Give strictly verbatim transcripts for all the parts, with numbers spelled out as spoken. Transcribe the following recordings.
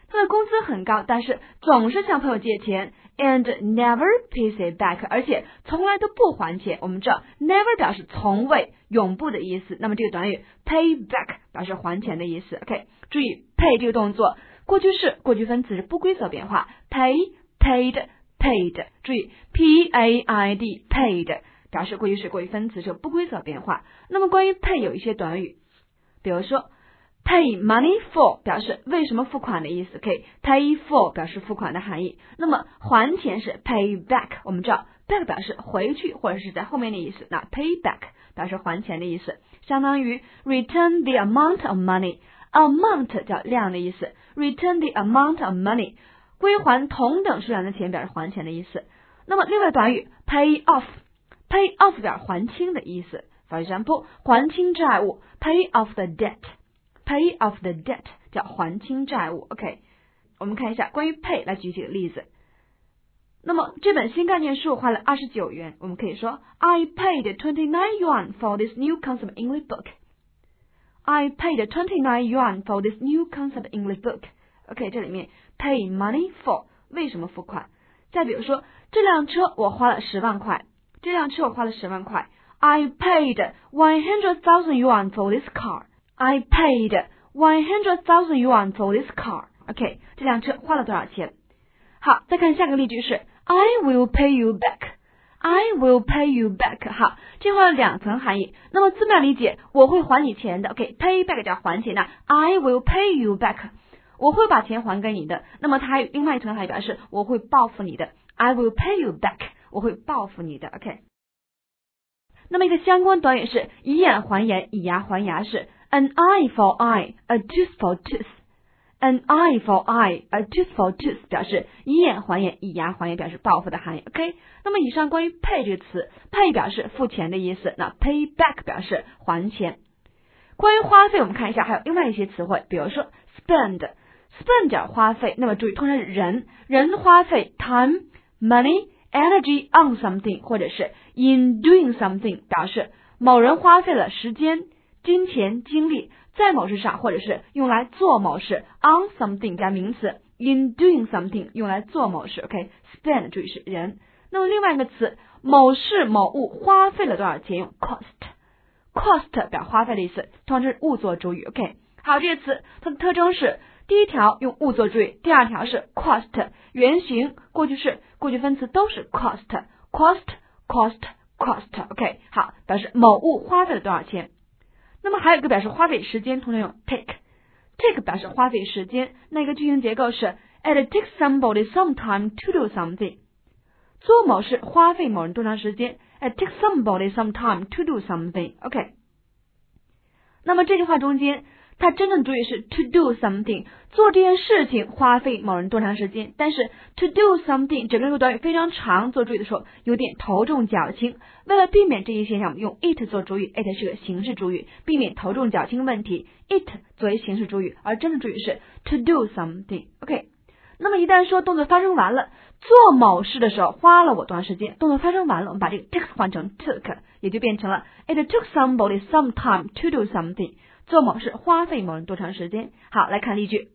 他的工资很高，但是总是向朋友借钱 and never pays it back， 而且从来都不还钱。我们知道 never 表示从未、永不的意思，那么这个短语 pay back 表示还钱的意思。 OK， 注意 pay 这个动作，过去式、过去分词是不规则变化， pay paid paid， 注意 P A I D paid 表示过去式、过去分词是不规则变化。那么关于 pay 有一些短语，比如说pay money for 表示为什么付款的意思，可以 pay for 表示付款的含义。那么还钱是 pay back， 我们知道 back 表示回去或者是在后面的意思，那 pay back 表示还钱的意思，相当于 return the amount of money， amount 叫量的意思， return the amount of money 归还同等数量的钱表示还钱的意思。那么另外短语 pay off， pay off 表示还清的意思， for example 还清债务 pay off the debt，Pay off the debt 叫还清债务。 OK， 我们看一下关于 pay 来举几个例子。那么这本新概念书花了二十九元，我们可以说 I paid twenty-nine yuan for this new concept English book。 I paid twenty-nine yuan for this new concept English book。 OK， 这里面 pay money for 为什么付款。再比如说这辆车我花了十万块，这辆车我花了十万块 I paid one hundred thousand yuan for this car。I paid one hundred thousand yuan for this car。 OK， 这辆车花了多少钱？好，再看下个例句是 I will pay you back。I will pay you back。 好，这话有两层含义。那么字面理解我会还你钱的， OK，pay back 叫还钱的， I will pay you back 我会把钱还给你的。那么它还有另外一层含义，表示我会报复你的， I will pay you back 我会报复你的。 OK， 那么一个相关短语是以眼还眼，以牙还牙，是An eye for eye, a tooth for tooth. An eye for eye, a tooth for tooth 表示以眼还眼，以牙还牙表示报复的含义。 OK， 那么以上关于 pay 这个词， pay 表示付钱的意思，那 pay back 表示还钱。关于花费我们看一下还有另外一些词汇，比如说 spend spend 叫花费，那么注意通常是人人花费 time, money, energy on something 或者是 in doing something 表示某人花费了时间、金钱、精力在某事上，或者是用来做某事 on something 加名词 in doing something 用来做某事。 OK， spend 注意是人。那么另外一个词某事某物花费了多少钱用 cost cost 表花费的意思，通常是物作主语。 OK， 好，这个词它的特征是第一条用物作主语，第二条是 cost 原形过去式过去分词都是 cost cost cost cost。 OK， 好，表示某物花费了多少钱。那么还有一个表示花费时间，通常用 take take 表示花费时间，那一个句型结构是 it takes somebody some time to do something， 做某事花费某人多长时间， it takes somebody some time to do something。 OK， 那么这句话中间它真正主语是 to do something， 做这件事情花费某人多长时间，但是 to do something 整个这个短语非常长，做主语的时候有点头重脚轻，为了避免这一现象，我们用 it 做主语， it 是个形式主语，避免头重脚轻问题， it 作为形式主语，而真正主语是 to do something。 OK， 那么一旦说动作发生完了，做某事的时候花了我多长时间，动作发生完了，我们把这个 takes 换成 took， 也就变成了 it took somebody some time to do something，做某事花费某人多长时间。好，来看例句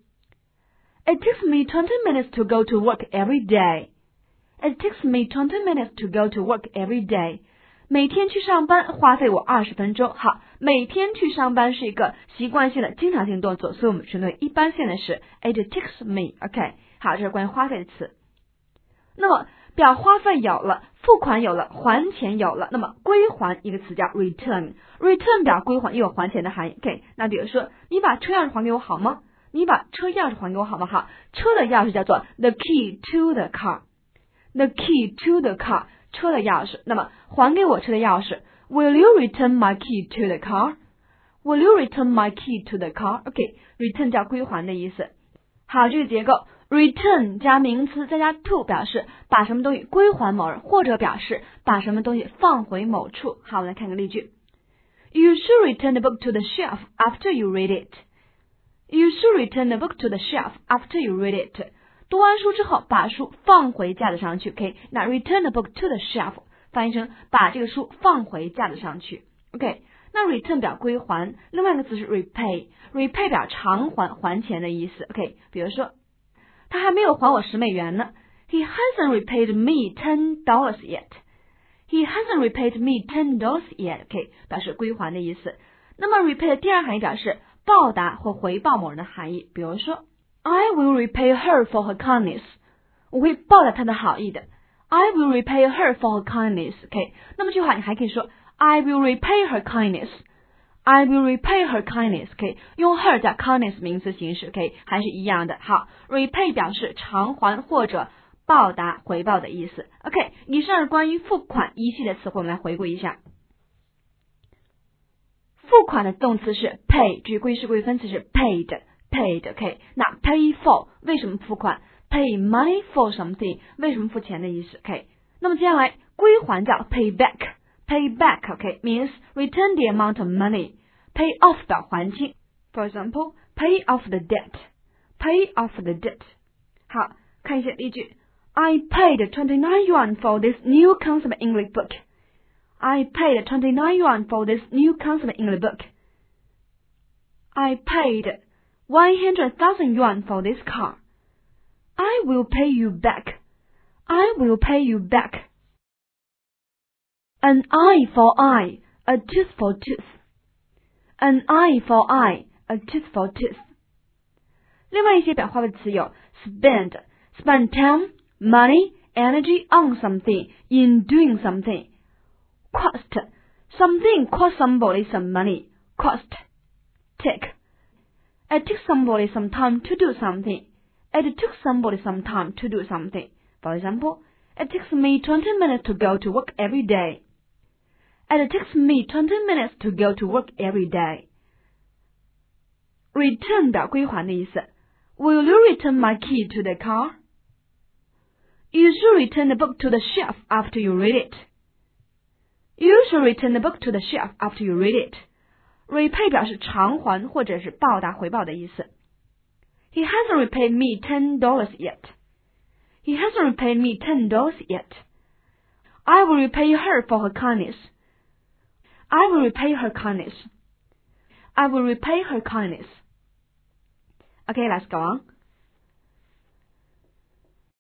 It takes me twenty minutes to go to work every day. It takes me twenty minutes to go to work every day. 每天去上班花费我二十分钟。好，每天去上班是一个习惯性的经常性动作，所以我们称为一般性的是 It takes me。 OK， 好，这是关于花费的词。那么表花费有了，付款有了，还钱有了，那么归还一个词叫 return， return 表归还也有还钱的含义。 OK， 那比如说你把车钥匙还给我好吗？你把车钥匙还给我好吗？好，车的钥匙叫做 the key to the car， the key to the car 车的钥匙，那么还给我车的钥匙 Will you return my key to the car？ Will you return my key to the car？ OK， return 叫归还的意思。好，这个结构return 加名词再加 to 表示把什么东西归还某人，或者表示把什么东西放回某处。好，我们来看个例句 You should return the book to the shelf after you read it. You should return the book to the shelf after you read it. 读完书之后把书放回架子上去。 OK， 那 return the book to the shelf 翻译成把这个书放回架子上去。 OK， 那 return 表归还，另外一个词是 repay， repay 表偿还还钱的意思。 OK， 比如说他还没有还我十美元呢。He hasn't repaid me ten dollars yet. He hasn't repaid me ten dollars yet. OK， 表示归还的意思。那么 repay 的第二含义表示报答或回报某人的含义。比如说 I will repay her for her kindness. 我会报答她的好意的。I will repay her for her kindness. OK， 那么这句话你还可以说 I will repay her kindness.I will repay her kindness. OK， 用 her 加 kindness 名词形式 OK 还是一样的。好 repay 表示偿还或者报答回报的意思。OK， 以上是关于付款一系列词汇，我们来回顾一下。付款的动词是 pay， 至于归式归分词是 paid paid OK， 那 pay for 为什么付款 pay money for something 为什么付钱的意思 OK， 那么接下来归还叫 pay back pay back OK means return the amount of money pay off 表还清 for example pay off the debt pay off the debt 好看一下例句 I paid twenty-nine yuan for this new concept English book I paid twenty-nine yuan for this new concept English book I paid one hundred thousand yuan for this car I will pay you back I will pay you back An eye for eye, a tooth for tooth. An eye for eye, a tooth for tooth. 另外一些表化的词有 spend, spend time, money, energy on something, in doing something. Cost, something cost somebody some money. Cost. Take, it took somebody some time to do something. It took somebody some time to do something. For example, it takes me twenty minutes to go to work every day.It takes me twenty minutes to go to work every day. Return 表归还的意思。Will you return my key to the car? You should return the book to the shelf after you read it. You should return the book to the shelf after you read it. Repay 表示偿还或者是报答回报的意思。He hasn't repaid me ten dollars yet. He hasn't repaid me ten dollars yet. I will repay her for her kindness.I will repay her kindness. I will repay her kindness. Okay, let's go on.